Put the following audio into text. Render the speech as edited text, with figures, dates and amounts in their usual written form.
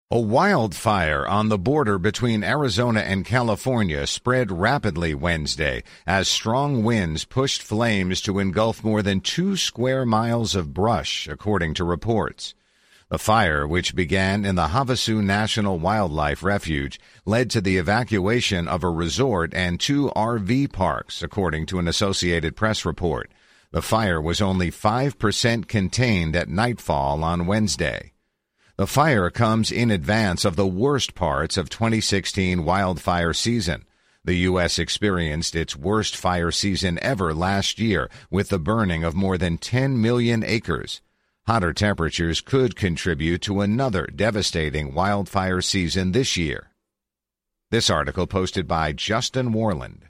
A wildfire on the border between Arizona and California spread rapidly Wednesday as strong winds pushed flames to engulf more than 2 square miles of brush, according to reports. The fire, which began in the Havasu National Wildlife Refuge, led to the evacuation of a resort and 2 RV parks, according to an Associated Press report. The fire was only 5% contained at nightfall on Wednesday. The fire comes in advance of the worst parts of 2016 wildfire season. The U.S. experienced its worst fire season ever last year, with the burning of more than 10 million acres. Hotter temperatures could contribute to another devastating wildfire season this year. This article posted by Justin Warland.